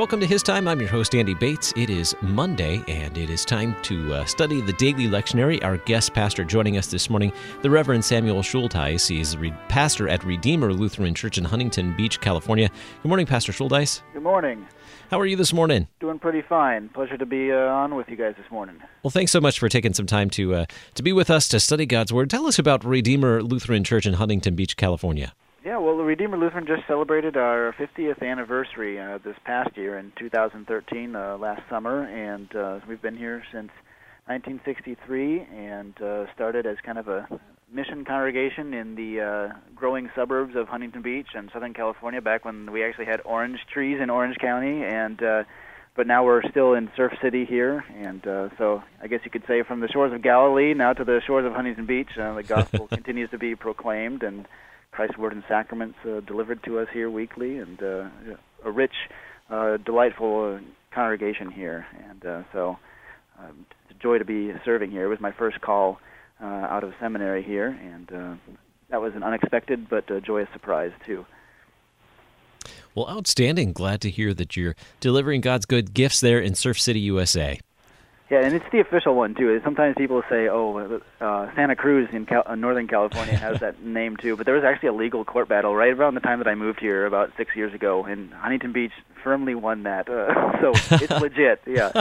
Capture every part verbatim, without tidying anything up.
welcome to His Time. I'm your host, Andy Bates. It is Monday, and it is time to uh, study the daily lectionary. Our guest pastor joining us this morning, the Reverend Samuel Schuldeis. He's re- pastor at Redeemer Lutheran Church in Huntington Beach, California. Good morning, Pastor Schuldeis. Good morning. How are you this morning? Doing pretty fine. Pleasure to be uh, on with you guys this morning. Well, thanks so much for taking some time to uh, to be with us to study God's Word. Tell us about Redeemer Lutheran Church in Huntington Beach, California. Yeah, well, the Redeemer Lutheran just celebrated our fiftieth anniversary uh, this past year in two thousand thirteen, uh, last summer, and uh, we've been here since nineteen sixty-three and uh, started as kind of a mission congregation in the uh, growing suburbs of Huntington Beach and Southern California back when we actually had orange trees in Orange County, and uh, but now we're still in Surf City here, and uh, so I guess you could say from the shores of Galilee now to the shores of Huntington Beach, uh, the gospel continues to be proclaimed, and Christ's Word and Sacraments uh, delivered to us here weekly, and uh, a rich, uh, delightful uh, congregation here. And uh, so um, it's a joy to be serving here. It was my first call uh, out of seminary here, and uh, that was an unexpected but uh, joyous surprise, too. Well, outstanding. Glad to hear that you're delivering God's good gifts there in Surf City, U S A. Yeah, and it's the official one, too. Sometimes people say, oh, uh, Santa Cruz in Cal- uh, Northern California has that name, too. But there was actually a legal court battle right around the time that I moved here about six years ago, and Huntington Beach firmly won that. Uh, so it's legit, yeah.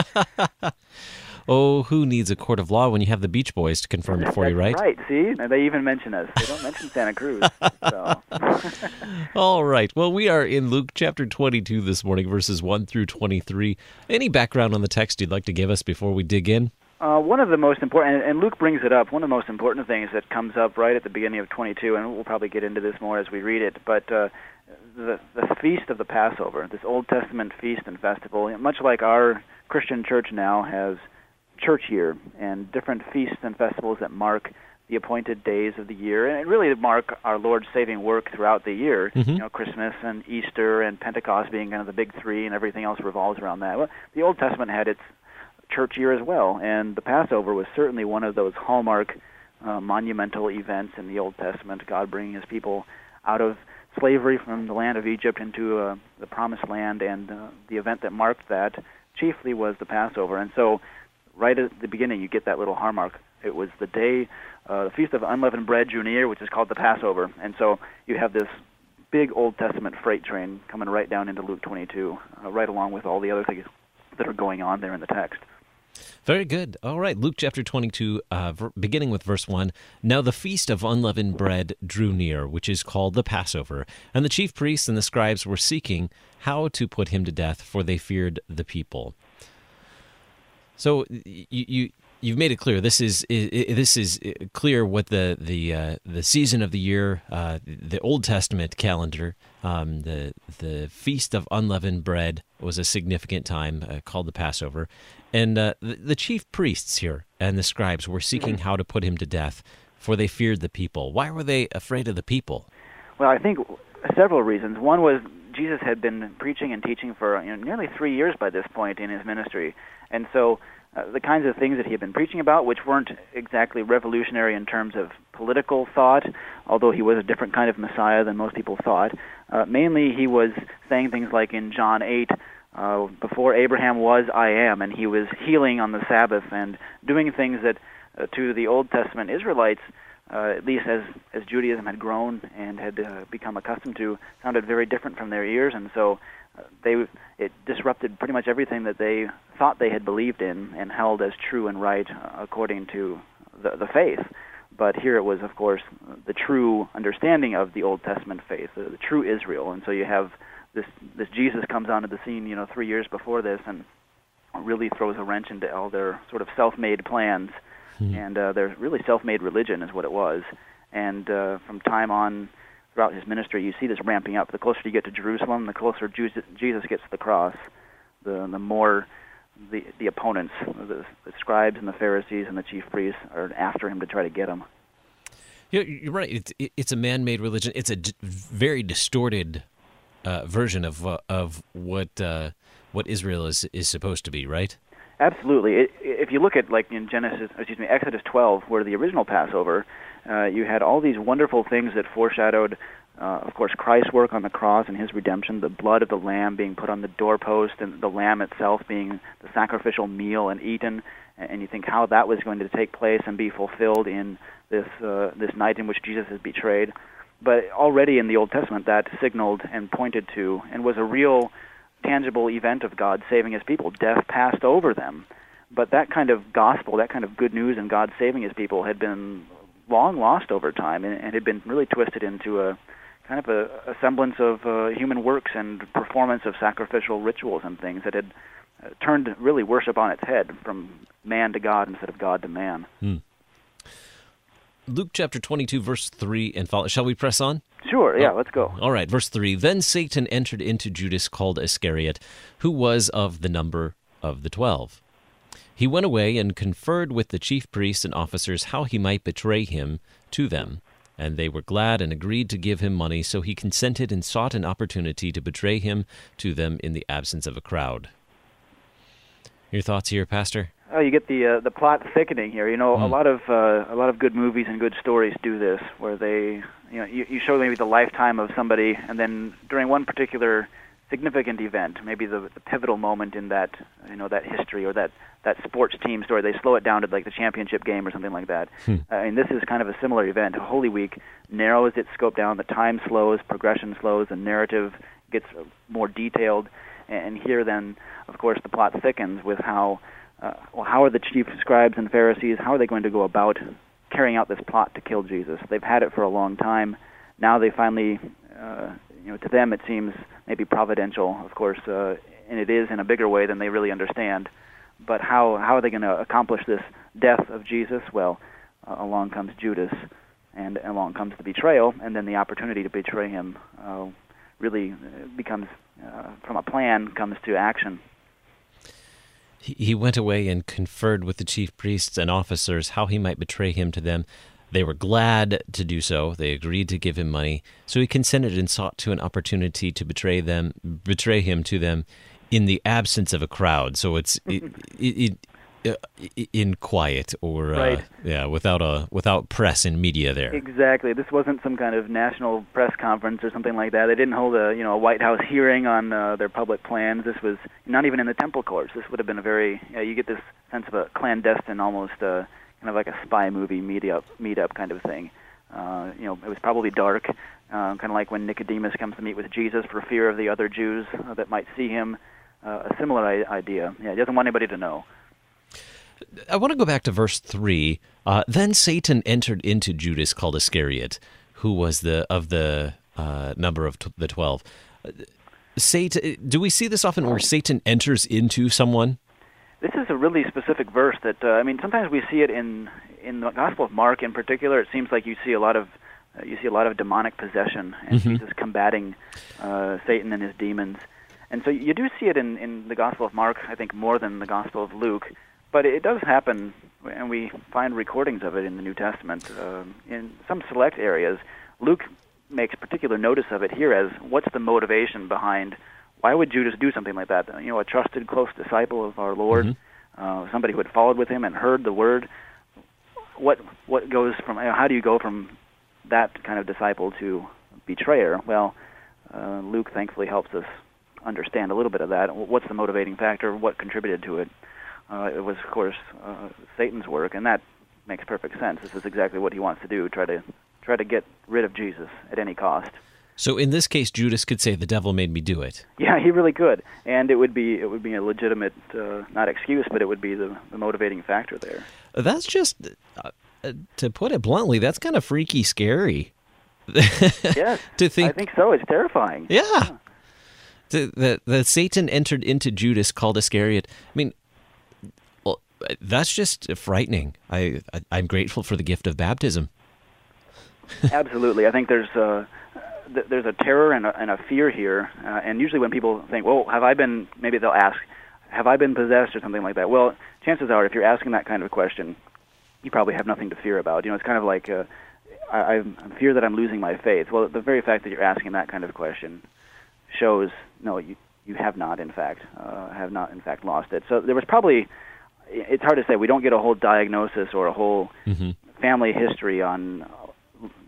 Oh, who needs a court of law when you have the Beach Boys to confirm it for you, right? Right, see? And they even mention us. They don't mention Santa Cruz. So. All right. Well, we are in Luke chapter twenty-two this morning, verses one through twenty-three. Any background on the text you'd like to give us before we dig in? Uh, one of the most important, and Luke brings it up, one of the most important things that comes up right at the beginning of twenty-two, and we'll probably get into this more as we read it, but uh, the, the feast of the Passover, this Old Testament feast and festival, much like our Christian church now has church year and different feasts and festivals that mark the appointed days of the year, and really mark our Lord's saving work throughout the year. Mm-hmm. You know, Christmas and Easter and Pentecost being kind of the big three, and everything else revolves around that. Well, the Old Testament had its church year as well, and the Passover was certainly one of those hallmark uh, monumental events in the Old Testament, God bringing His people out of slavery from the land of Egypt into uh, the Promised Land, and uh, the event that marked that chiefly was the Passover. And so right at the beginning, you get that little hallmark. It was the day, uh, the Feast of Unleavened Bread drew near, which is called the Passover. And so you have this big Old Testament freight train coming right down into Luke twenty-two, uh, right along with all the other things that are going on there in the text. Very good. All right, Luke chapter twenty-two, uh, ver- beginning with verse one. Now the Feast of Unleavened Bread drew near, which is called the Passover. And the chief priests and the scribes were seeking how to put him to death, for they feared the people. So you, you you've made it clear. This is this is clear what the the uh, the season of the year, uh, the Old Testament calendar, um, the the Feast of Unleavened Bread was a significant time uh, called the Passover, and uh, the, the chief priests here and the scribes were seeking how to put him to death, for they feared the people. Why were they afraid of the people? Well, I think several reasons. One was Jesus had been preaching and teaching for you know, nearly three years by this point in his ministry. And so uh, the kinds of things that he had been preaching about, which weren't exactly revolutionary in terms of political thought, although he was a different kind of Messiah than most people thought, uh, mainly he was saying things like in John eight, uh, before Abraham was, I am, and he was healing on the Sabbath and doing things that uh, to the Old Testament Israelites, uh, at least as, as Judaism had grown and had uh, become accustomed to, sounded very different from their ears, and so They it disrupted pretty much everything that they thought they had believed in and held as true and right uh, according to the, the faith. But here it was, of course, the true understanding of the Old Testament faith, the, the true Israel. And so you have this this Jesus comes onto the scene, you know, three years before this, and really throws a wrench into all their sort of self-made plans, hmm. and uh, their really self-made religion is what it was. And uh, from time on, throughout his ministry, you see this ramping up. The closer you get to Jerusalem, the closer Jesus gets to the cross, the the more the the opponents, the, the scribes and the Pharisees and the chief priests, are after him to try to get him. Yeah, you're right. It's it's a man-made religion. It's a d- very distorted uh, version of uh, of what uh, what Israel is is supposed to be, right? Absolutely. It, if you look at like in Genesis, excuse me, Exodus twelve, where the original Passover, uh, you had all these wonderful things that foreshadowed uh, of course, Christ's work on the cross and his redemption, the blood of the lamb being put on the doorpost, and the lamb itself being the sacrificial meal and eaten, and you think how that was going to take place and be fulfilled in this uh, this night in which Jesus is betrayed. But already in the Old Testament, that signaled and pointed to and was a real tangible event of God saving his people. Death passed over them. But that kind of gospel, that kind of good news in God saving his people had been long lost over time, and, and had been really twisted into a kind of a, a semblance of uh, human works and performance of sacrificial rituals and things that had uh, turned really worship on its head from man to God instead of God to man. Hmm. Luke chapter twenty-two, verse three and follow. Shall we press on? Sure, yeah, oh, let's go. All right, verse three. Then Satan entered into Judas called Iscariot, who was of the number of the twelve. He went away and conferred with the chief priests and officers how he might betray him to them. And they were glad and agreed to give him money, so he consented and sought an opportunity to betray him to them in the absence of a crowd. Your thoughts here, Pastor? Oh, you get the uh, the plot thickening here. You know, Mm. a lot of uh, a lot of good movies and good stories do this, where they, you know, you, you show maybe the lifetime of somebody, and then during one particular significant event, maybe the, the pivotal moment in that, you know, that history or that, that sports team story, they slow it down to like the championship game or something like that. Hmm. Uh, and this is kind of a similar event. Holy Week narrows its scope down. The time slows, progression slows, the narrative gets more detailed. And here then, of course, the plot thickens with how, uh, well, how are the chief scribes and Pharisees, how are they going to go about carrying out this plot to kill Jesus? They've had it for a long time. Now they finally, uh, you know, to them it seems maybe providential, of course, uh, and it is in a bigger way than they really understand. But how how are they going to accomplish this death of Jesus? Well, uh, along comes Judas, and along comes the betrayal, and then the opportunity to betray him uh, really becomes, uh, from a plan, comes to action. He went away and conferred with the chief priests and officers how he might betray him to them. They were glad to do so. They agreed to give him money. So he consented and sought to an opportunity to betray them, betray him to them in the absence of a crowd. So it's it, it, it, uh, in quiet or Right. uh, yeah, without a without press and media there. Exactly. This wasn't some kind of national press conference or something like that. They didn't hold a you know a White House hearing on uh, their public plans. This was not even in the temple courts. This would have been a very uh, you get this sense of a clandestine, almost uh, kind of like a spy movie meet-up, meet-up kind of thing. Uh, you know, it was probably dark, uh, kind of like when Nicodemus comes to meet with Jesus for fear of the other Jews uh, that might see him. Uh, a similar I- idea. Yeah, he doesn't want anybody to know. I want to go back to verse three. Uh, then Satan entered into Judas called Iscariot, who was the of the uh, number of t- the twelve. Uh, Satan. Do we see this often where Satan enters into someone? This is a really specific verse that, uh, I mean, sometimes we see it in in the Gospel of Mark in particular. It seems like you see a lot of uh, you see a lot of demonic possession and Mm-hmm. Jesus combating uh, Satan and his demons. And so you do see it in, in the Gospel of Mark, I think, more than the Gospel of Luke. But it does happen, and we find recordings of it in the New Testament uh, in some select areas. Luke makes particular notice of it here as what's the motivation behind why would Judas do something like that? You know, a trusted, close disciple of our Lord, mm-hmm. uh, somebody who had followed with him and heard the word. What what goes from? You know, how do you go from that kind of disciple to betrayer? Well, uh, Luke thankfully helps us understand a little bit of that. What's the motivating factor? What contributed to it? Uh, it was, of course, uh, Satan's work, and that makes perfect sense. This is exactly what he wants to do: try to try to get rid of Jesus at any cost. So in this case, Judas could say, "The devil made me do it." Yeah, he really could, and it would be it would be a legitimate, uh, not excuse, but it would be the, the motivating factor there. That's just, uh, to put it bluntly, that's kind of freaky, scary. Yes, to think, I think so. It's terrifying. Yeah, yeah. To, that that Satan entered into Judas called Iscariot. I mean, well, that's just frightening. I, I I'm grateful for the gift of baptism. Absolutely, I think there's. Uh, There's a terror and a, and a fear here, uh, and usually when people think, well, have I been, maybe they'll ask, have I been possessed or something like that? Well, chances are if you're asking that kind of question, you probably have nothing to fear about. You know, it's kind of like, uh, I, I fear that I'm losing my faith. Well, the very fact that you're asking that kind of question shows, no, you, you have not, in fact, uh, have not, in fact, lost it. So there was probably, it's hard to say, we don't get a whole diagnosis or a whole mm-hmm. family history on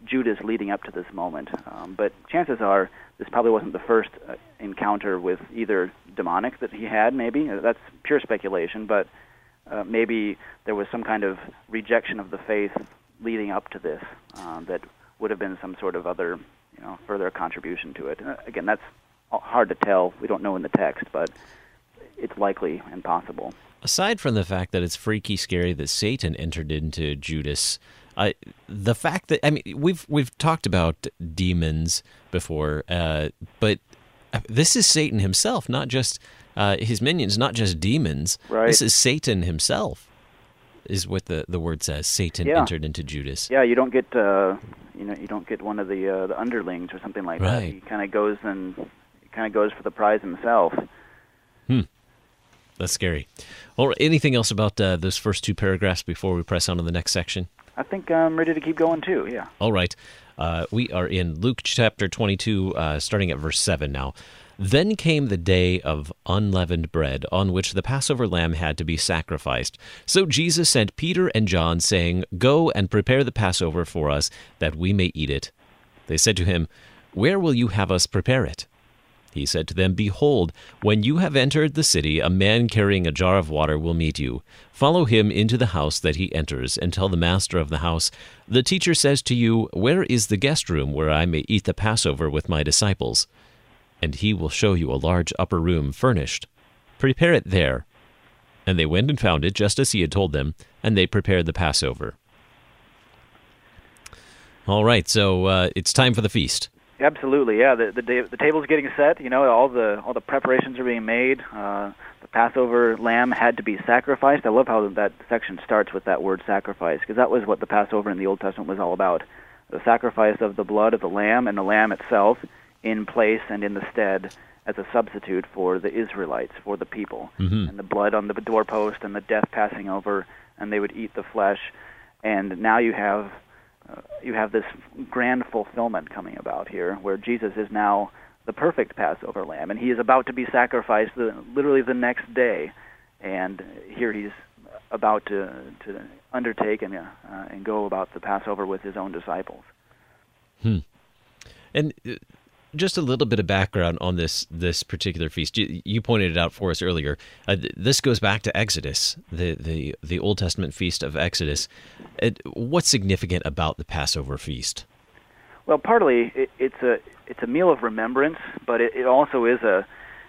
Judas leading up to this moment. Um, but chances are this probably wasn't the first uh, encounter with either demonic that he had, maybe. Uh, That's pure speculation, but uh, maybe there was some kind of rejection of the faith leading up to this um, that would have been some sort of other, you know, further contribution to it. Uh, again, that's hard to tell. We don't know in the text, but it's likely and possible. Aside from the fact that it's freaky scary that Satan entered into Judas, uh, the fact that, I mean, we've we've talked about demons before, uh, but this is Satan himself, not just uh, his minions, not just demons. Right. This is Satan himself, is what the, the word says. Satan yeah. entered into Judas. Yeah, you don't get uh, you know you don't get one of the uh, the underlings or something like right. that. He kind of goes and kind of goes for the prize himself. Hmm. That's scary. All right, anything else about uh, those first two paragraphs before we press on to the next section? I think I'm ready to keep going too, yeah. All right. Uh, we are in Luke chapter twenty-two, uh, starting at verse seven now. Then came the day of unleavened bread, on which the Passover lamb had to be sacrificed. So Jesus sent Peter and John, saying, Go and prepare the Passover for us, that we may eat it. They said to him, Where will you have us prepare it? He said to them, Behold, when you have entered the city, a man carrying a jar of water will meet you. Follow him into the house that he enters, and tell the master of the house, The teacher says to you, Where is the guest room where I may eat the Passover with my disciples? And he will show you a large upper room furnished. Prepare it there. And they went and found it just as he had told them, and they prepared the Passover. All right, so uh, it's time for the feast. Absolutely, yeah. The the, day, the table's getting set. You know, all the all the preparations are being made. Uh, the Passover lamb had to be sacrificed. I love how that section starts with that word "sacrifice," because that was what the Passover in the Old Testament was all about: the sacrifice of the blood of the lamb and the lamb itself in place and in the stead as a substitute for the Israelites, for the people, mm-hmm. and the blood on the doorpost and the death passing over, and they would eat the flesh. And now you have. Uh, you have this grand fulfillment coming about here, where Jesus is now the perfect Passover lamb, and he is about to be sacrificed the, literally the next day. And here he's about to to undertake and uh, and go about the Passover with his own disciples. Hmm. And uh, just a little bit of background on this this particular feast. You, you pointed it out for us earlier. Uh, th- this goes back to Exodus, the, the, the Old Testament feast of Exodus. It, what's significant about the Passover feast? Well, partly it, it's a it's a meal of remembrance, but it, it also is a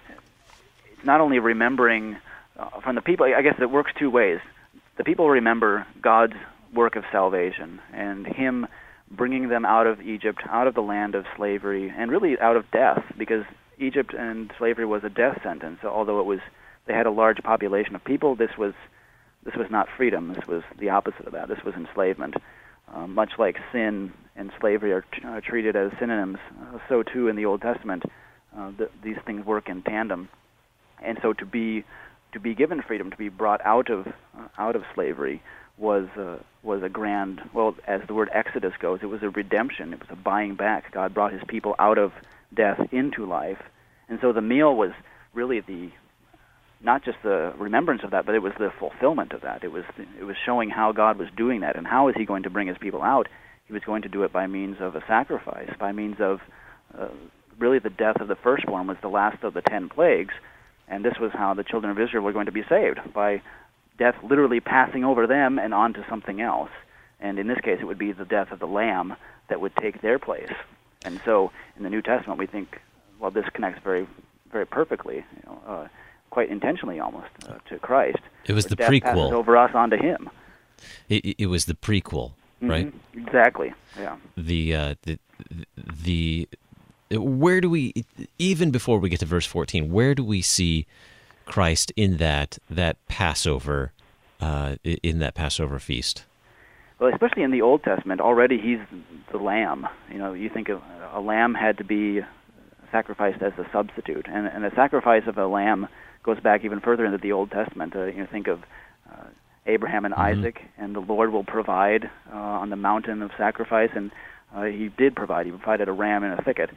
it's not only remembering uh, from the people. I guess it works two ways. The people remember God's work of salvation and Him bringing them out of Egypt, out of the land of slavery, and really out of death, because Egypt and slavery was a death sentence. Although it was, they had a large population of people. This was, this was not freedom. This was the opposite of that. This was enslavement. Uh, much like sin and slavery are t- uh, treated as synonyms, uh, so too in the Old Testament, uh, th- these things work in tandem. And so to be, to be given freedom, to be brought out of, uh, out of slavery, was uh, was a grand, well, as the word Exodus goes, it was a redemption. It was a buying back. God brought His people out of death into life. And so the meal was really the, not just the remembrance of that, but it was the fulfillment of that. It was it was showing how God was doing that, and how is He going to bring His people out. He was going to do it by means of a sacrifice, by means of uh, really the death of the firstborn was the last of the ten plagues, and this was how the children of Israel were going to be saved, by death literally passing over them and onto something else. And in this case, it would be the death of the lamb that would take their place. And so in the New Testament, we think, well, this connects very, very perfectly, you know, uh, quite intentionally almost, uh, to Christ. It was the death prequel. Passes over us onto Him. It, it was the prequel, right? Mm-hmm. Exactly, yeah. The, uh, the, the, where do we, even before we get to verse fourteen, where do we see Christ in that that Passover, uh, in that Passover feast? Well, especially in the Old Testament, already He's the lamb. You know, you think of a lamb had to be sacrificed as a substitute, and, and the sacrifice of a lamb goes back even further into the Old Testament. Uh, you know, think of uh, Abraham and mm-hmm. Isaac, and the Lord will provide uh, on the mountain of sacrifice, and uh, He did provide. He provided a ram in a thicket.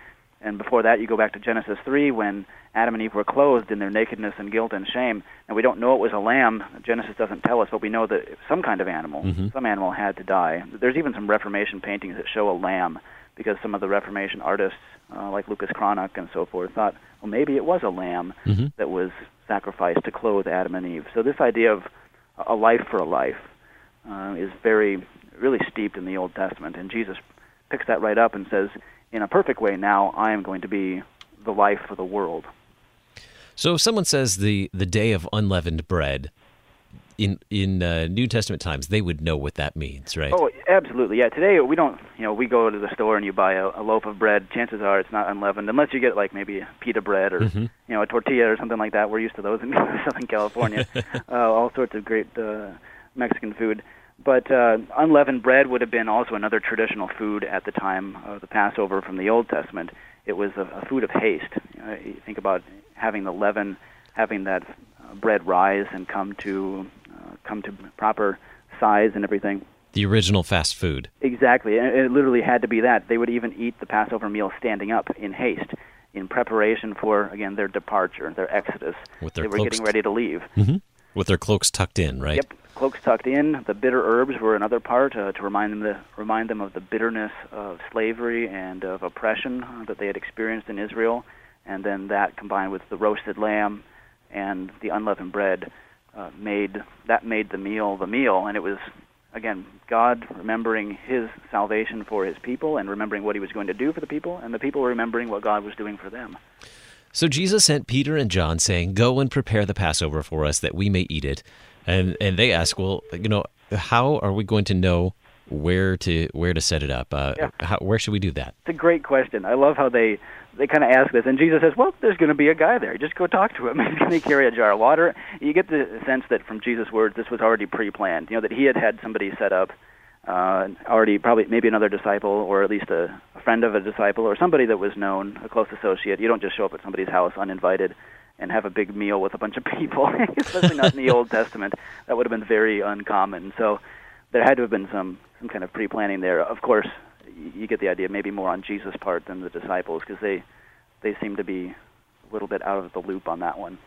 And before that, you go back to Genesis three, when Adam and Eve were clothed in their nakedness and guilt and shame. And we don't know it was a lamb. Genesis doesn't tell us, but we know that some kind of animal, mm-hmm. some animal had to die. There's even some Reformation paintings that show a lamb, because some of the Reformation artists, uh, like Lucas Cranach and so forth, thought, well, maybe it was a lamb mm-hmm. that was sacrificed to clothe Adam and Eve. So this idea of a life for a life uh, is very, really steeped in the Old Testament. And Jesus picks that right up and says, in a perfect way, now I am going to be the life for the world. So if someone says the, the day of unleavened bread, in in uh, New Testament times, they would know what that means, right? Oh, absolutely. Yeah, today we don't, you know, we go to the store and you buy a, a loaf of bread. Chances are it's not unleavened, unless you get like maybe a pita bread or, mm-hmm. you know, a tortilla or something like that. We're used to those in Southern California. uh, all sorts of great uh, Mexican food. But uh, unleavened bread would have been also another traditional food at the time of the Passover from the Old Testament. It was a, a food of haste. You know, you think about having the leaven, having that uh, bread rise and come to uh, come to proper size and everything. The original fast food. Exactly. And it literally had to be that. They would even eat the Passover meal standing up in haste, in preparation for, again, their departure, their exodus. With their they were cloaks getting ready to leave. Mm-hmm. With their cloaks tucked in, right? Yep. Cloaks tucked in. The bitter herbs were another part uh, to remind them the, remind them of the bitterness of slavery and of oppression uh, that they had experienced in Israel. And then that combined with the roasted lamb and the unleavened bread uh, made that made the meal the meal. And it was, again, God remembering His salvation for His people and remembering what He was going to do for the people, and the people remembering what God was doing for them. So Jesus sent Peter and John saying, "Go and prepare the Passover for us that we may eat it." And and they ask, well, you know, how are we going to know where to where to set it up? Uh, yeah. how, where should we do that? It's a great question. I love how they, they kind of ask this. And Jesus says, well, there's going to be a guy there. Just go talk to him. He's going to carry a jar of water. You get the sense that from Jesus' words, this was already pre-planned, you know, that he had had somebody set up, uh, already probably maybe another disciple or at least a, a friend of a disciple or somebody that was known, a close associate. You don't just show up at somebody's house uninvited and have a big meal with a bunch of people, especially not in the Old Testament. That would have been very uncommon. So there had to have been some, some kind of pre-planning there. Of course, you get the idea, maybe more on Jesus' part than the disciples, because they, they seem to be a little bit out of the loop on that one.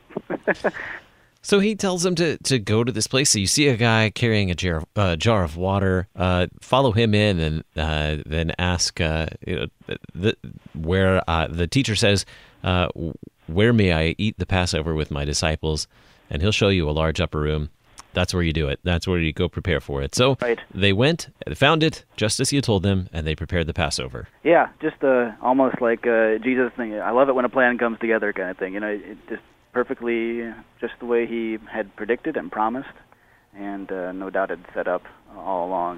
So he tells them to, to go to this place. So you see a guy carrying a jar, uh, jar of water. Uh, follow him in, and uh, then ask uh, you know, the, where uh, the teacher says, uh, "Where may I eat the Passover with my disciples?" And he'll show you a large upper room. That's where you do it. That's where you go prepare for it. So right. They went, found it just as he had told them, and they prepared the Passover. Yeah, just uh, almost like uh, Jesus thing. I love it when a plan comes together, kind of thing. You know, it just perfectly, just the way he had predicted and promised, and uh, no doubt had set up all along.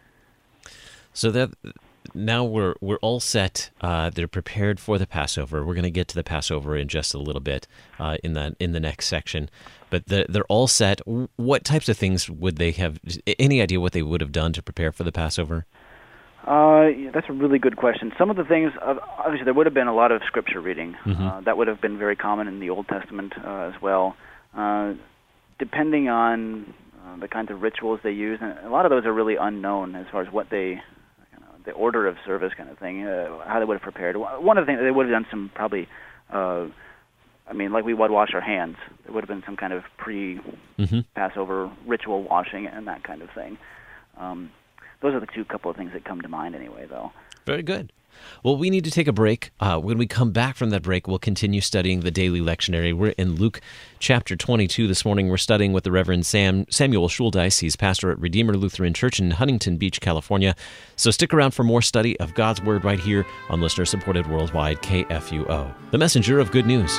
So that now we're we're all set. Uh, they're prepared for the Passover. We're going to get to the Passover in just a little bit uh, in the in the next section. But the, they're all set. What types of things would they have? Any idea what they would have done to prepare for the Passover? Uh, yeah, that's a really good question. Some of the things, uh, obviously, there would have been a lot of scripture reading. Mm-hmm. Uh, that would have been very common in the Old Testament uh, as well. Uh, depending on uh, the kinds of rituals they use, and a lot of those are really unknown as far as what they, you know, the order of service kind of thing, uh, how they would have prepared. One of the things, they would have done some probably, uh, I mean, like we would wash our hands. There would have been some kind of pre-Passover mm-hmm. ritual washing and that kind of thing. Um, Those are the two couple of things that come to mind anyway, though. Very good. Well, we need to take a break. Uh, when we come back from that break, we'll continue studying the daily lectionary. We're in Luke chapter twenty-two this morning. We're studying with the Reverend Sam Samuel Schuldeis. He's pastor at Redeemer Lutheran Church in Huntington Beach, California. So stick around for more study of God's Word right here on listener-supported worldwide K F U O, the messenger of good news.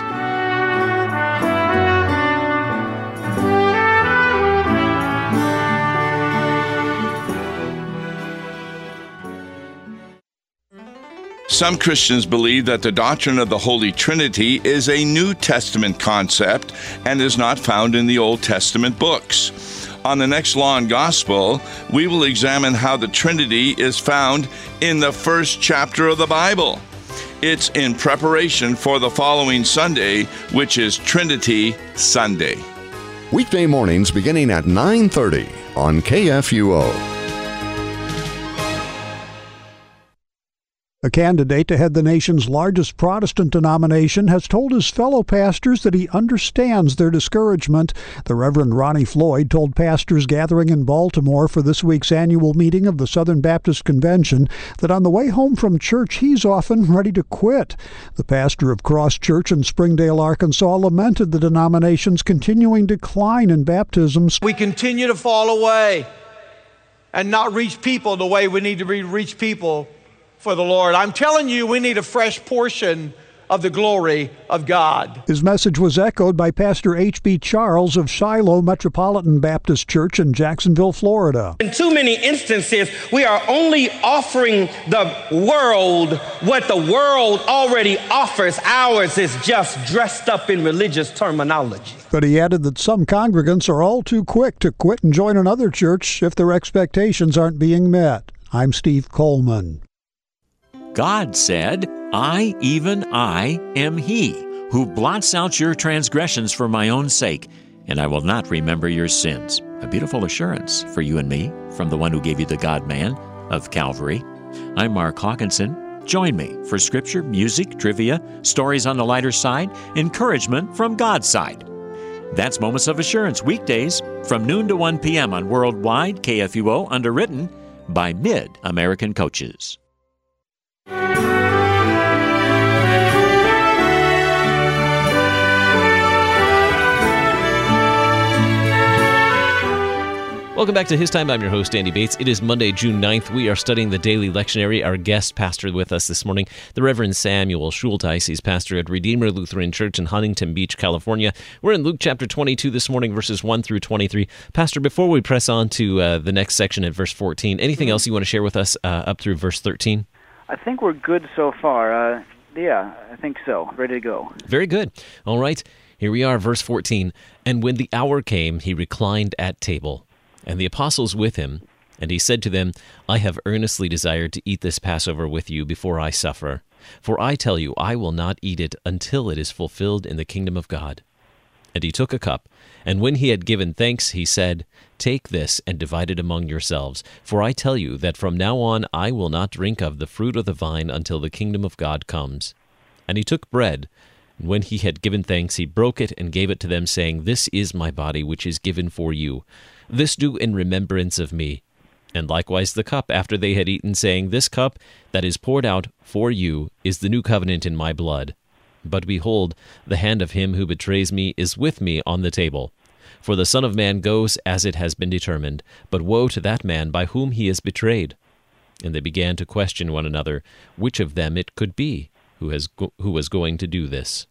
Some Christians believe that the doctrine of the Holy Trinity is a New Testament concept and is not found in the Old Testament books. On the next Law and Gospel, we will examine how the Trinity is found in the first chapter of the Bible. It's in preparation for the following Sunday, which is Trinity Sunday. Weekday mornings beginning at nine thirty on K F U O. A candidate to head the nation's largest Protestant denomination has told his fellow pastors that he understands their discouragement. The Reverend Ronnie Floyd told pastors gathering in Baltimore for this week's annual meeting of the Southern Baptist Convention that on the way home from church he's often ready to quit. The pastor of Cross Church in Springdale, Arkansas, lamented the denomination's continuing decline in baptisms. We continue to fall away and not reach people the way we need to reach people for the Lord. I'm telling you, we need a fresh portion of the glory of God. His message was echoed by Pastor H B Charles of Shiloh Metropolitan Baptist Church in Jacksonville, Florida. In too many instances, we are only offering the world what the world already offers. Ours is just dressed up in religious terminology. But he added that some congregants are all too quick to quit and join another church if their expectations aren't being met. I'm Steve Coleman. God said, I, even I, am He, who blots out your transgressions for my own sake, and I will not remember your sins. A beautiful assurance for you and me from the one who gave you the God-man of Calvary. I'm Mark Hawkinson. Join me for scripture, music, trivia, stories on the lighter side, encouragement from God's side. That's Moments of Assurance, weekdays from noon to one p.m. on Worldwide K F U O, underwritten by Mid-American Coaches. Welcome back to His Time. I'm your host, Andy Bates. It is Monday, June ninth. We are studying the daily lectionary. Our guest pastor with us this morning, the Reverend Samuel Schulteis. He's pastor at Redeemer Lutheran Church in Huntington Beach, California. We're in Luke chapter twenty-two this morning, verses one through twenty-three. Pastor, before we press on to uh, the next section at verse fourteen, anything else you want to share with us uh, up through verse thirteen? I think we're good so far. Uh, yeah, I think so. Ready to go. Very good. All right. Here we are, verse fourteen. And when the hour came, he reclined at table, and the apostles with him. And he said to them, I have earnestly desired to eat this Passover with you before I suffer. For I tell you, I will not eat it until it is fulfilled in the kingdom of God. And he took a cup, and when he had given thanks, he said, Take this and divide it among yourselves. For I tell you that from now on I will not drink of the fruit of the vine until the kingdom of God comes. And he took bread, and when he had given thanks, he broke it and gave it to them, saying, This is my body, which is given for you. This do in remembrance of me. And likewise the cup after they had eaten, saying, This cup that is poured out for you is the new covenant in my blood. But behold, the hand of him who betrays me is with me on the table. For the Son of Man goes as it has been determined, but woe to that man by whom he is betrayed. And they began to question one another, which of them it could be who has go- who was going to do this.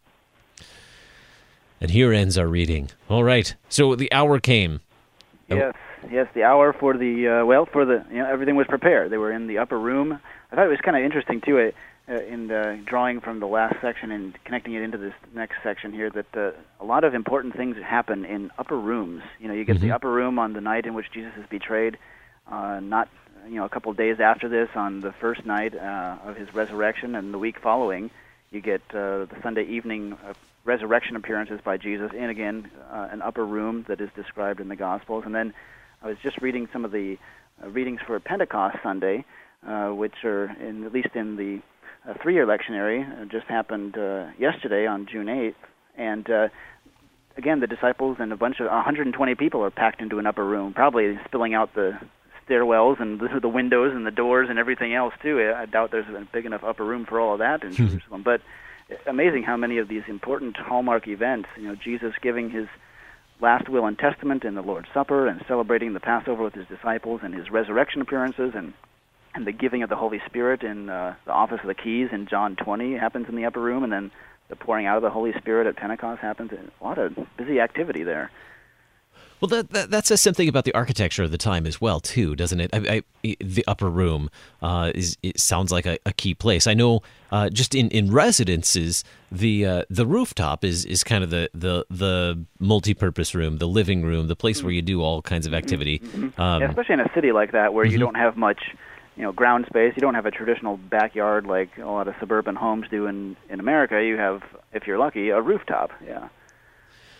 And here ends our reading. All right, so the hour came. Yes, yes, the hour for the, uh, well, for the, you know, everything was prepared. They were in the upper room. I thought it was kind of interesting, too, uh, in uh, drawing from the last section and connecting it into this next section here, that uh, a lot of important things happen in upper rooms. You know, you get mm-hmm. the upper room on the night in which Jesus is betrayed, uh, not, you know, a couple of days after this, on the first night uh, of his resurrection, and the week following, you get uh, the Sunday evening uh, resurrection appearances by Jesus, and again, uh, an upper room that is described in the Gospels. And then I was just reading some of the uh, readings for Pentecost Sunday, uh, which are, in, at least in the uh, three-year lectionary, uh, just happened uh, yesterday on June eighth. And uh, again, the disciples and a bunch of one hundred twenty people are packed into an upper room, probably spilling out the stairwells and the, the windows and the doors and everything else, too. I doubt there's a big enough upper room for all of that in Jerusalem. But amazing how many of these important hallmark events, you know, Jesus giving his last will and testament in the Lord's Supper and celebrating the Passover with his disciples and his resurrection appearances and, and the giving of the Holy Spirit in uh, the office of the keys in John twenty happens in the upper room, and then the pouring out of the Holy Spirit at Pentecost happens. A lot of busy activity there. Well, that, that that says something about the architecture of the time as well, too, doesn't it? I, I, the upper room uh, is it sounds like a, a key place. I know, uh, just in, in residences, the uh, the rooftop is, is kind of the, the the multi-purpose room, the living room, the place where you do all kinds of activity. Mm-hmm. Um, yeah, especially in a city like that, where mm-hmm. you don't have much, you know, ground space. You don't have a traditional backyard like a lot of suburban homes do in in America. You have, if you're lucky, a rooftop. Yeah.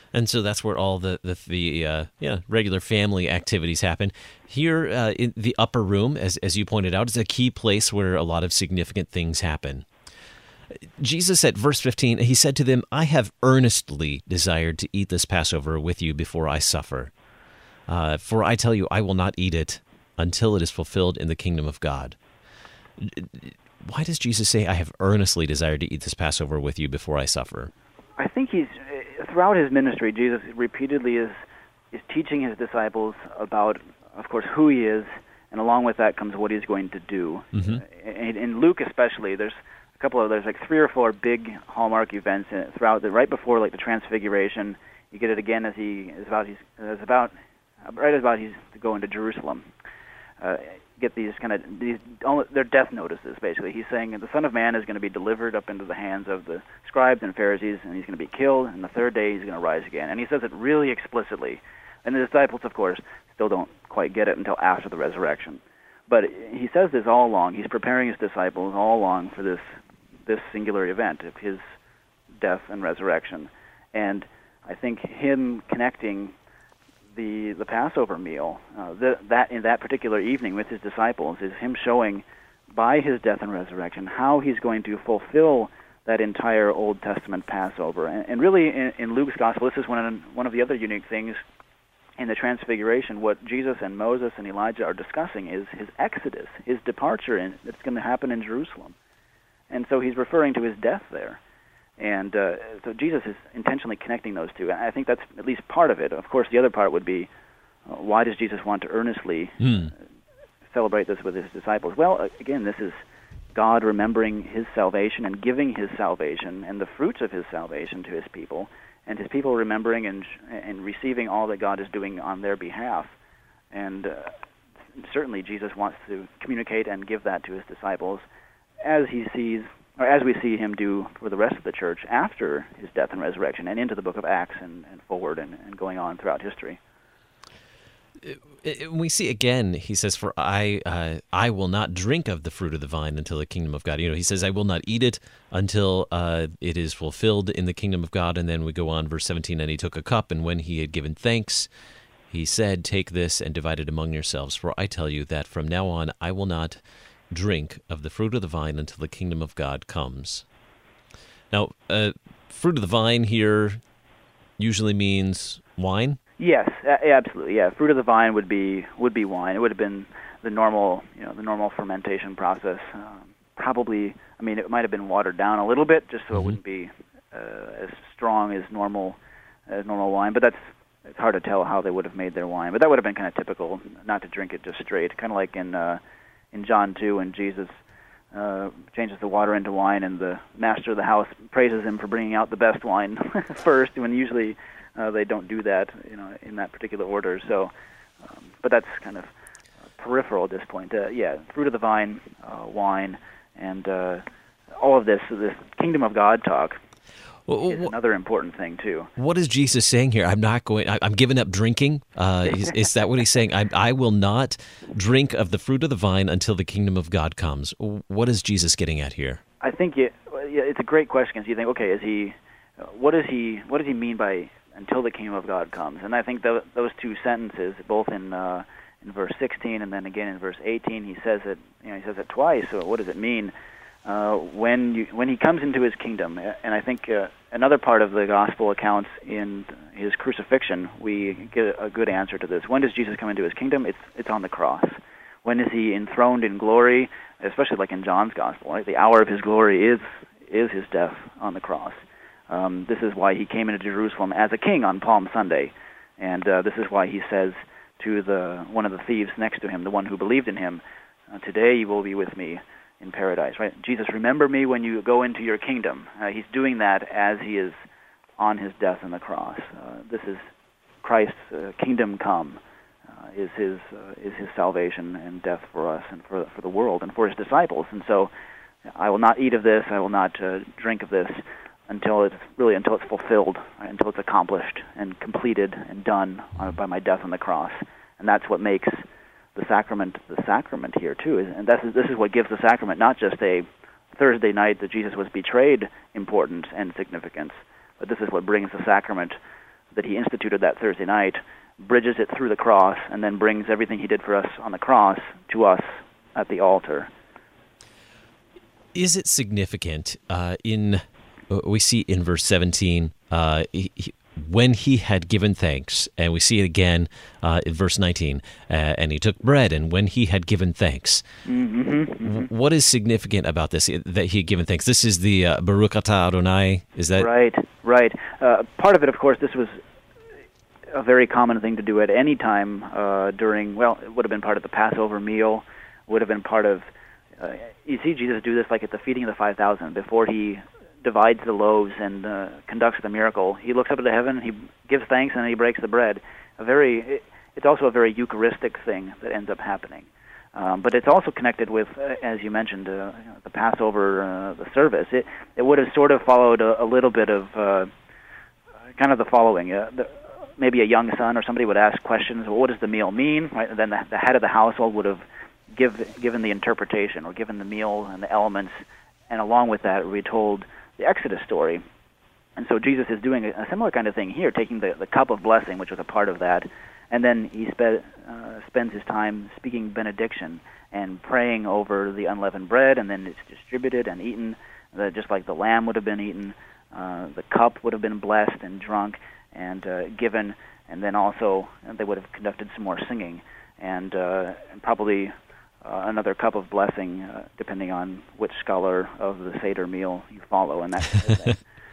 And so that's where all the the, the uh, yeah regular family activities happen. Here uh, in the upper room, as as you pointed out, is a key place where a lot of significant things happen. Jesus at verse fifteen, he said to them, "I have earnestly desired to eat this Passover with you before I suffer. Uh, for I tell you, I will not eat it until it is fulfilled in the kingdom of God." Why does Jesus say, "I have earnestly desired to eat this Passover with you before I suffer"? I think he's throughout his ministry, Jesus repeatedly is is teaching his disciples about, of course, who he is, and along with that comes what he's going to do. Mm-hmm. In, in Luke, especially, there's a couple of there's like three or four big hallmark events in, throughout the right before like the Transfiguration. You get it again as he is about he's is about right as about he's going to Jerusalem. Uh, get these kind of these they're death notices basically. He's saying the Son of Man is going to be delivered up into the hands of the scribes and Pharisees, and he's going to be killed, and the third day he's going to rise again. And he says it really explicitly. And the disciples, of course, still don't quite get it until after the resurrection. But he says this all along. He's preparing his disciples all along for this this singular event of his death and resurrection. And I think him connecting the the Passover meal, uh, the, that in that particular evening with his disciples, is him showing by his death and resurrection how he's going to fulfill that entire Old Testament Passover. And, and really, in, in Luke's Gospel, this is one of, one of the other unique things in the Transfiguration. What Jesus and Moses and Elijah are discussing is his exodus, his departure in, that's going to happen in Jerusalem. And so he's referring to his death there. And uh, so Jesus is intentionally connecting those two. And I think that's at least part of it. Of course, the other part would be, uh, why does Jesus want to earnestly mm. celebrate this with his disciples? Well, again, this is God remembering his salvation and giving his salvation and the fruits of his salvation to his people, and his people remembering and and receiving all that God is doing on their behalf. And uh, certainly Jesus wants to communicate and give that to his disciples as he sees, or as we see him do for the rest of the church after his death and resurrection and into the book of Acts and, and forward and, and going on throughout history. We see again, he says, "For I uh, I will not drink of the fruit of the vine until the kingdom of God." You know, he says, "I will not eat it until uh, it is fulfilled in the kingdom of God." And then we go on, verse seventeen, "And he took a cup, and when he had given thanks, he said, 'Take this and divide it among yourselves, for I tell you that from now on I will not drink of the fruit of the vine until the kingdom of God comes.'" Now, uh, fruit of the vine here usually means wine? Yes, absolutely. Yeah, fruit of the vine would be would be wine. It would have been the normal, you know, the normal fermentation process. Um, probably, I mean, it might have been watered down a little bit just so mm-hmm. it wouldn't be uh, as strong as normal as normal wine. But that's it's hard to tell how they would have made their wine. But that would have been kind of typical, not to drink it just straight, kind of like in uh, in John two when Jesus uh, changes the water into wine, and the master of the house praises him for bringing out the best wine first, when usually Uh, they don't do that, you know, in that particular order. So, um, but that's kind of uh, peripheral at this point. Uh, yeah, fruit of the vine, uh, wine, and uh, all of this, this kingdom of God talk well, is another important thing too. What is Jesus saying here? I'm not going. I, I'm giving up drinking. Uh, is, is that what he's saying? I, I will not drink of the fruit of the vine until the kingdom of God comes. What is Jesus getting at here? I think it, it's a great question. Because you think, okay, is he? What does he? What does he mean by until the kingdom of God comes? And I think th- those two sentences, both in uh, in verse sixteen and then again in verse eighteen, he says it. You know, he says it twice. So what does it mean uh, when you when he comes into his kingdom? And I think uh, another part of the gospel accounts in his crucifixion, we get a good answer to this. When does Jesus come into his kingdom? It's it's on the cross. When is he enthroned in glory? Especially like in John's gospel, right? The hour of his glory is is his death on the cross. Um, this is why he came into Jerusalem as a king on Palm Sunday, and uh, this is why he says to the one of the thieves next to him, the one who believed in him, uh, "Today you will be with me in paradise." Right? Jesus, remember me when you go into your kingdom. Uh, he's doing that as he is on his death on the cross. Uh, this is Christ's uh, kingdom come. Uh, is his uh, is his salvation and death for us and for for the world and for his disciples. And so, I will not eat of this. I will not uh, drink of this until it's really until it's fulfilled, right? Until it's accomplished and completed and done uh, by my death on the cross. And that's what makes the sacrament the sacrament here too. And this is this is what gives the sacrament not just a Thursday night that Jesus was betrayed importance and significance, but this is what brings the sacrament that he instituted that Thursday night, bridges it through the cross, and then brings everything he did for us on the cross to us at the altar. Is it significant uh, in, we see in verse seventeen, uh, he, he, when he had given thanks, and we see it again uh, in verse nineteen, uh, and he took bread, and when he had given thanks. Mm-hmm, mm-hmm. What is significant about this, that he had given thanks? This is the uh, Baruch atah Adonai, is that? Right, right. Uh, part of it, of course, this was a very common thing to do at any time uh, during, well, it would have been part of the Passover meal, would have been part of, uh, you see Jesus do this like at the feeding of the five thousand, before he divides the loaves and uh, conducts the miracle. He looks up into heaven, he gives thanks, and he breaks the bread. A very, it, it's also a very Eucharistic thing that ends up happening. Um, but it's also connected with, uh, as you mentioned, uh, the Passover, uh, the service. It it would have sort of followed a, a little bit of uh, kind of the following. Uh, the, maybe a young son or somebody would ask questions. Well, what does the meal mean? Right? And then the, the head of the household would have give, given the interpretation or given the meal and the elements, and along with that, we told the Exodus story. And so Jesus is doing a, a similar kind of thing here, taking the, the cup of blessing, which was a part of that, and then he spe- uh, spends his time speaking benediction and praying over the unleavened bread, and then it's distributed and eaten, uh, just like the lamb would have been eaten. Uh, the cup would have been blessed and drunk and uh, given, and then also uh, they would have conducted some more singing, and, uh, and probably uh, another cup of blessing, uh, depending on which scholar of the Seder meal you follow, and that kind of thing.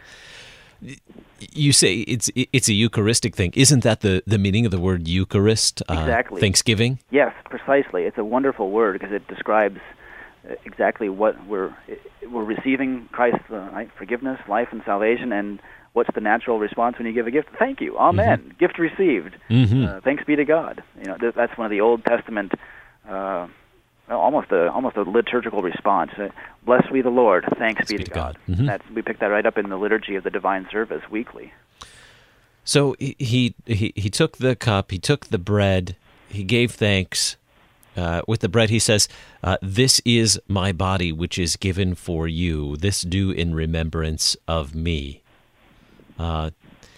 You say it's it's a Eucharistic thing. Isn't that the, the meaning of the word Eucharist? Uh, exactly. Thanksgiving? Yes, precisely. It's a wonderful word because it describes exactly what we're we're receiving: Christ's uh, right, forgiveness, life, and salvation. And what's the natural response when you give a gift? Thank you. Amen. Mm-hmm. Gift received. Mm-hmm. Uh, thanks be to God. You know, th- that's one of the Old Testament. Uh, Almost a almost a liturgical response. Uh, Blessed be the Lord. Thanks Let's be to God. God. Mm-hmm. That's, we pick that right up in the liturgy of the divine service weekly. So he he he took the cup, he took the bread, he gave thanks. Uh, with the bread, he says, uh, "This is my body, which is given for you. This do in remembrance of me." Uh,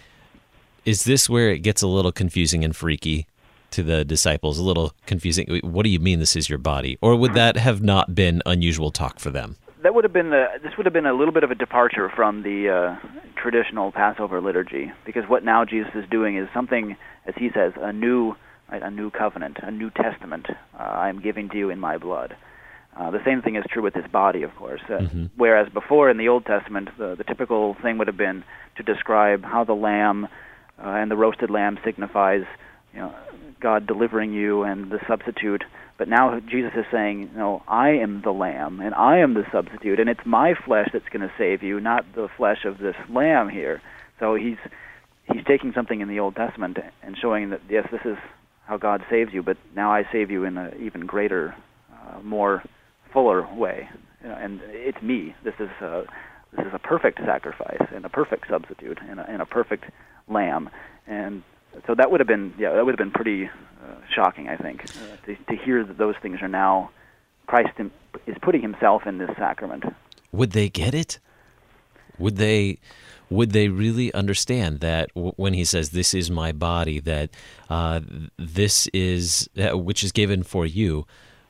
is this where it gets a little confusing and freaky to the disciples, a little confusing? What do you mean this is your body? Or would that have not been unusual talk for them? That would have been a, this would have been a little bit of a departure from the uh, traditional Passover liturgy, because what now Jesus is doing is something, as he says, a new right, a new covenant, a new testament uh, I am giving to you in my blood. Uh, the same thing is true with his body, of course. Uh, mm-hmm. Whereas before in the Old Testament, the, the typical thing would have been to describe how the lamb uh, and the roasted lamb signifies, you know, God delivering you and the substitute. But now Jesus is saying, no, I am the lamb, and I am the substitute, and it's my flesh that's going to save you, not the flesh of this lamb here. So he's he's taking something in the Old Testament and showing that, yes, this is how God saves you, but now I save you in an even greater, uh, more fuller way. You know, and it's me. This is uh, this is a perfect sacrifice and a perfect substitute and a, and a perfect lamb. And so that would have been, yeah, that would have been pretty uh, shocking, I think, uh, to, to hear that those things are now, Christ in, is putting himself in this sacrament. Would they get it? Would they would they really understand that w- when he says, "This is my body," that uh, this is, uh, which is given for you,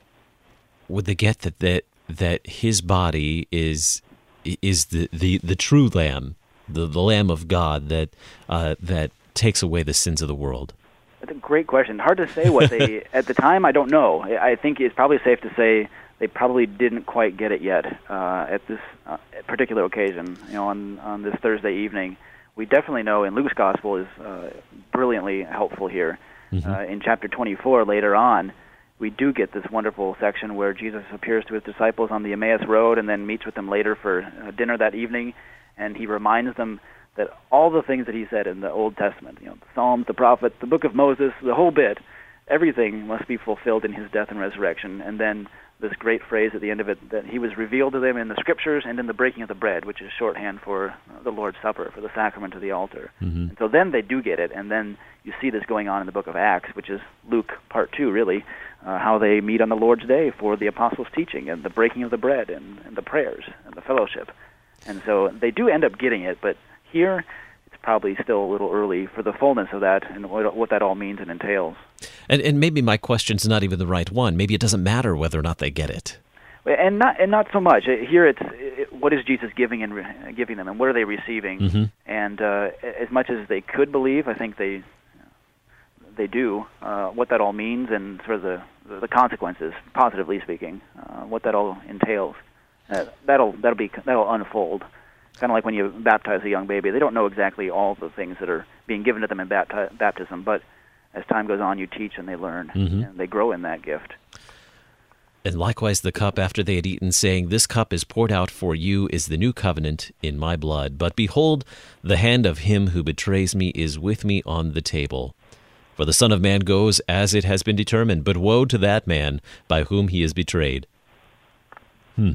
would they get that that, that his body is is the, the, the true lamb, the, the Lamb of God that uh, that takes away the sins of the world? That's a great question. Hard to say what they, at the time, I don't know. I think it's probably safe to say they probably didn't quite get it yet uh, at this uh, particular occasion. You know, on, on this Thursday evening, we definitely know, and Luke's Gospel is uh, brilliantly helpful here. Mm-hmm. Uh, in chapter twenty-four, later on, we do get this wonderful section where Jesus appears to his disciples on the Emmaus Road and then meets with them later for uh, dinner that evening, and he reminds them that all the things that he said in the Old Testament, you know, the Psalms, the prophets, the book of Moses, the whole bit, everything must be fulfilled in his death and resurrection. And then this great phrase at the end of it, that he was revealed to them in the Scriptures and in the breaking of the bread, which is shorthand for the Lord's Supper, for the sacrament of the altar. Mm-hmm. And so then they do get it, and then you see this going on in the book of Acts, which is Luke part two, really, uh, how they meet on the Lord's Day for the apostles' teaching and the breaking of the bread and, and the prayers and the fellowship. And so they do end up getting it, but here, it's probably still a little early for the fullness of that and what, what that all means and entails. And, and maybe my question's not even the right one. Maybe it doesn't matter whether or not they get it. And not and not so much. Here it's it, what is Jesus giving and re- giving them, and what are they receiving? Mm-hmm. And uh, as much as they could believe, I think they they do. Uh, what that all means and sort of the the consequences, positively speaking, uh, what that all entails. Uh, that'll that'll be that'll unfold. Kind of like when you baptize a young baby, they don't know exactly all the things that are being given to them in bapti- baptism, but as time goes on, you teach and they learn, mm-hmm. and they grow in that gift. And likewise the cup after they had eaten, saying, This cup is poured out for you, is the new covenant in my blood. But behold, the hand of him who betrays me is with me on the table. For the Son of Man goes as it has been determined, but woe to that man by whom he is betrayed. Hmm.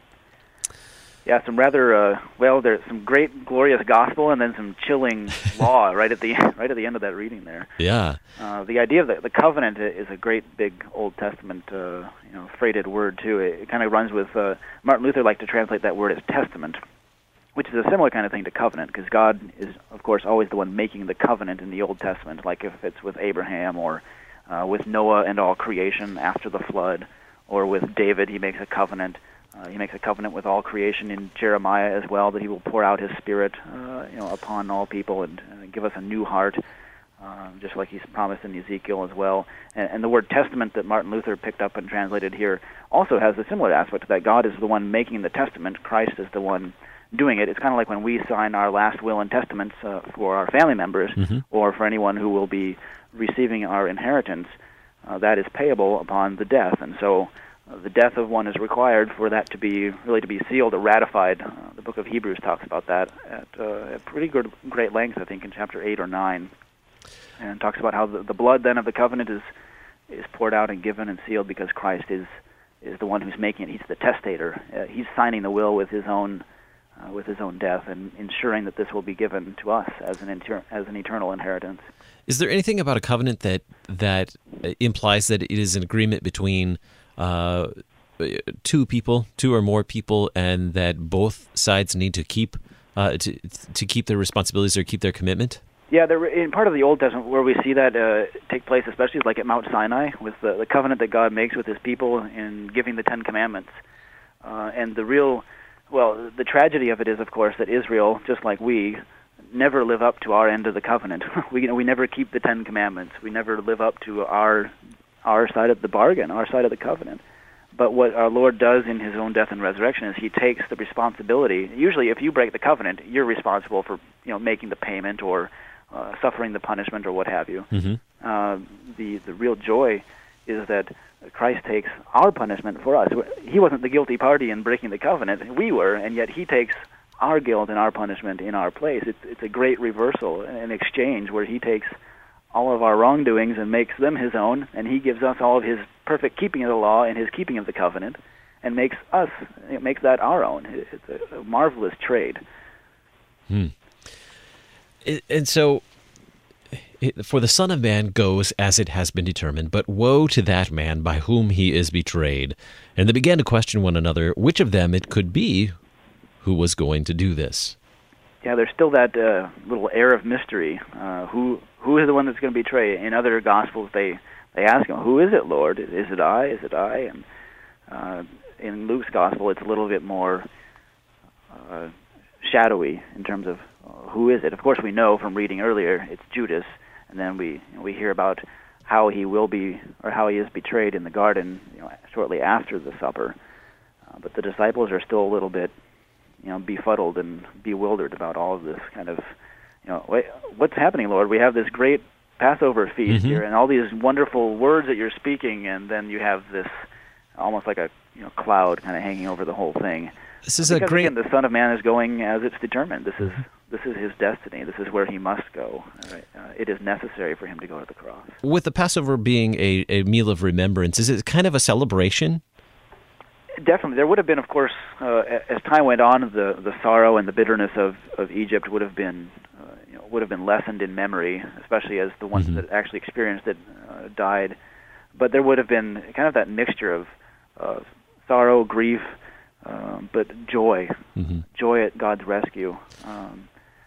Yeah, some rather uh, well. There's some great, glorious gospel, and then some chilling law right at the right at the end of that reading there. Yeah. Uh, the idea of the, the covenant is a great, big Old Testament, uh, you know, freighted word too. It, it kind of runs with uh, Martin Luther liked to translate that word as testament, which is a similar kind of thing to covenant, because God is, of course, always the one making the covenant in the Old Testament. Like if it's with Abraham or uh, with Noah and all creation after the flood, or with David, he makes a covenant. Uh, he makes a covenant with all creation in Jeremiah as well, that he will pour out his Spirit, uh, you know, upon all people and uh, give us a new heart, uh, just like he's promised in Ezekiel as well. And, and the word testament that Martin Luther picked up and translated here also has a similar aspect to that. God is the one making the testament. Christ is the one doing it. It's kind of like when we sign our last will and testaments uh, for our family members, mm-hmm. or for anyone who will be receiving our inheritance. Uh, that is payable upon the death, and so Uh, the death of one is required for that to be really to be sealed or ratified. Uh, the book of Hebrews talks about that at, uh, at pretty good, great length, I think, in chapter eight or nine, and talks about how the, the blood then of the covenant is is poured out and given and sealed because Christ is is the one who's making it. He's the testator. Uh, he's signing the will with his own uh, with his own death and ensuring that this will be given to us as an inter- as an eternal inheritance. Is there anything about a covenant that that implies that it is an agreement between Uh, two people, two or more people, and that both sides need to keep uh, to to keep their responsibilities or keep their commitment? Yeah, there, in part of the Old Testament where we see that uh, take place, especially like at Mount Sinai, with the, the covenant that God makes with His people in giving the Ten Commandments, uh, and the real, well, the tragedy of it is, of course, that Israel, just like we, never live up to our end of the covenant. we you know, we never keep the Ten Commandments. We never live up to our our side of the bargain, our side of the covenant. But what our Lord does in His own death and resurrection is He takes the responsibility. Usually if you break the covenant, you're responsible for you know making the payment or uh, suffering the punishment or what have you. Mm-hmm. Uh, the, the real joy is that Christ takes our punishment for us. He wasn't the guilty party in breaking the covenant. We were, and yet He takes our guilt and our punishment in our place. It's, it's a great reversal, an exchange where He takes all of our wrongdoings and makes them His own, and He gives us all of His perfect keeping of the law and His keeping of the covenant, and makes us, it makes that our own. It's a, a marvelous trade. Hmm. And so, it, for the Son of Man goes as it has been determined, but woe to that man by whom he is betrayed. And they began to question one another which of them it could be who was going to do this. Yeah, there's still that uh, little air of mystery. Uh, who who is the one that's going to betray? In other Gospels, they, they ask Him, "Who is it, Lord? Is it I? Is it I?" And uh, in Luke's Gospel, it's a little bit more uh, shadowy in terms of uh, who is it. Of course, we know from reading earlier it's Judas, and then we we hear about how he will be or how he is betrayed in the garden, you know, shortly after the supper. Uh, but the disciples are still a little bit, you know, befuddled and bewildered about all of this kind of, you know, wait, what's happening, Lord? We have this great Passover feast mm-hmm. here, and all these wonderful words that you're speaking, and then you have this almost like a you know cloud kind of hanging over the whole thing. This is because, a great. Again, the Son of Man is going as it's determined. This is this is His destiny. This is where He must go. Right? Uh, it is necessary for Him to go to the cross. With the Passover being a, a meal of remembrance, is it kind of a celebration? Definitely. There would have been, of course, uh, as time went on, the, the sorrow and the bitterness of, of Egypt would have been uh, you know, would have been lessened in memory, especially as the ones mm-hmm. that actually experienced it uh, died. But there would have been kind of that mixture of uh, sorrow, grief, um, but joy, mm-hmm. joy at God's rescue. Um,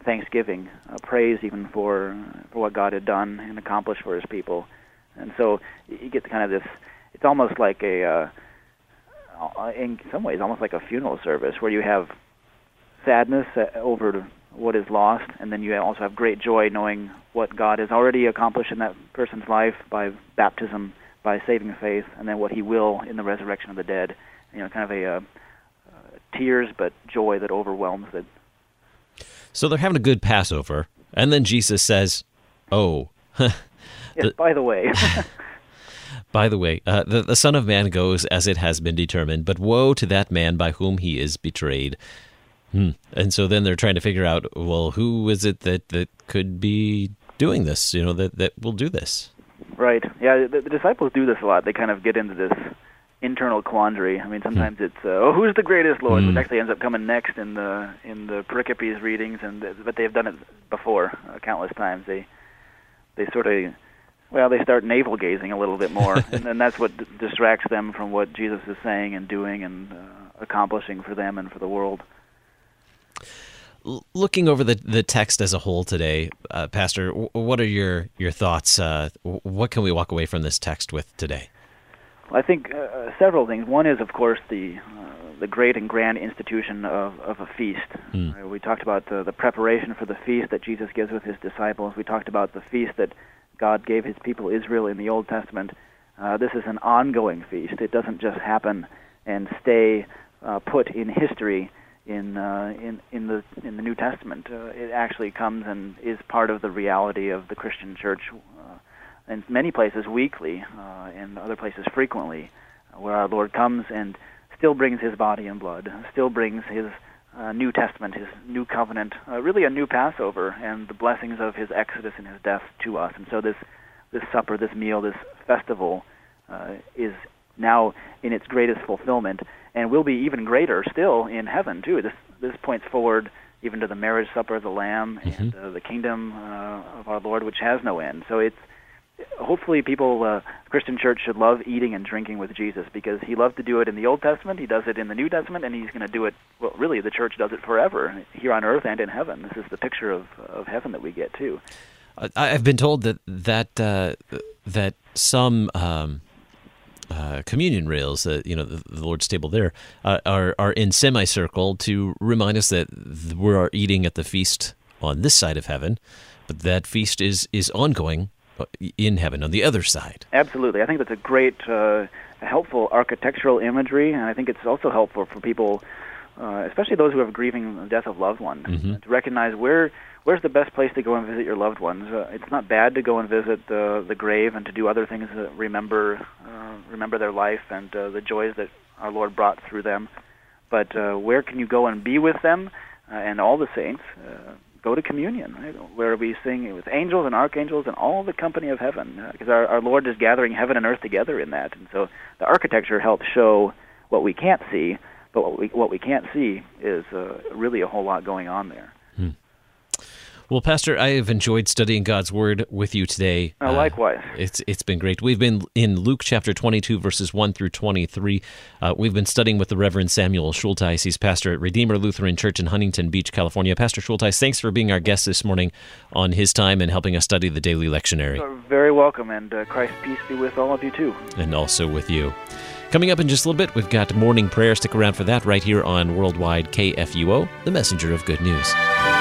thanksgiving, uh, praise even for for what God had done and accomplished for His people. And so you get kind of this. It's almost like a, uh, in some ways, almost like a funeral service where you have sadness over what is lost, and then you also have great joy knowing what God has already accomplished in that person's life by baptism, by saving faith, and then what He will in the resurrection of the dead. You know, kind of a uh, uh, tears but joy that overwhelms it. So they're having a good Passover, and then Jesus says, "Oh, yes, the, by the way." By the way, uh, the, the Son of Man goes as it has been determined, but woe to that man by whom he is betrayed. Hmm. And so then they're trying to figure out, well, who is it that, that could be doing this, you know, that, that will do this? Right. Yeah, the, the disciples do this a lot. They kind of get into this internal quandary. I mean, sometimes hmm. it's, uh, oh, who's the greatest, Lord? Hmm. Which actually ends up coming next in the in the pericopes readings, and but they've done it before uh, countless times. They they sort of... Well, they start navel-gazing a little bit more, and, and that's what d- distracts them from what Jesus is saying and doing and uh, accomplishing for them and for the world. L- looking over the, the text as a whole today, uh, Pastor, w- what are your, your thoughts? Uh, w- what can we walk away from this text with today? Well, I think uh, several things. One is, of course, the uh, the great and grand institution of, of a feast. Mm. Uh, we talked about the, the preparation for the feast that Jesus gives with His disciples. We talked about the feast that God gave His people Israel in the Old Testament. Uh, this is an ongoing feast. It doesn't just happen and stay uh, put in history in uh, in in the in the New Testament. Uh, it actually comes and is part of the reality of the Christian church. Uh, in many places weekly, uh, in other places frequently, uh, where our Lord comes and still brings His body and blood, still brings His Uh, New Testament, His new covenant, uh, really a new Passover, and the blessings of His exodus and His death to us. And so this this supper, this meal, this festival uh, is now in its greatest fulfillment, and will be even greater still in heaven too. This this points forward even to the marriage supper of the Lamb mm-hmm. and uh, the kingdom uh, of our Lord, which has no end. So it's hopefully people, uh, Christian church should love eating and drinking with Jesus, because He loved to do it in the Old Testament, He does it in the New Testament, and He's going to do it, well, really, the church does it forever, here on earth and in heaven. This is the picture of, of heaven that we get, too. I've been told that that, uh, that some um, uh, communion rails, uh, you know, the, the Lord's table there, uh, are, are in semicircle to remind us that we are eating at the feast on this side of heaven, but that feast is, is ongoing in heaven on the other side. Absolutely. I think that's a great, uh, helpful architectural imagery, and I think it's also helpful for people, uh, especially those who are grieving the death of loved ones, mm-hmm. to recognize where where's the best place to go and visit your loved ones. Uh, it's not bad to go and visit the the grave and to do other things that remember uh, remember their life and uh, the joys that our Lord brought through them. But uh, where can you go and be with them uh, and all the saints? Uh, Go to communion, right, where we sing with angels and archangels and all the company of heaven, because uh, our, our Lord is gathering heaven and earth together in that. And so the architecture helps show what we can't see, but what we what we can't see is uh, really a whole lot going on there. Hmm. Well, Pastor, I have enjoyed studying God's Word with you today. Uh, likewise. Uh, it's It's been great. We've been in Luke chapter twenty-two, verses one through twenty-three. Uh, we've been studying with the Reverend Samuel Schultheis. He's pastor at Redeemer Lutheran Church in Huntington Beach, California. Pastor Schultheis, thanks for being our guest this morning on his time and helping us study the daily lectionary. You're very welcome, and uh, Christ's peace be with all of you, too. And also with you. Coming up in just a little bit, we've got morning prayer. Stick around for that right here on Worldwide K F U O, the messenger of good news.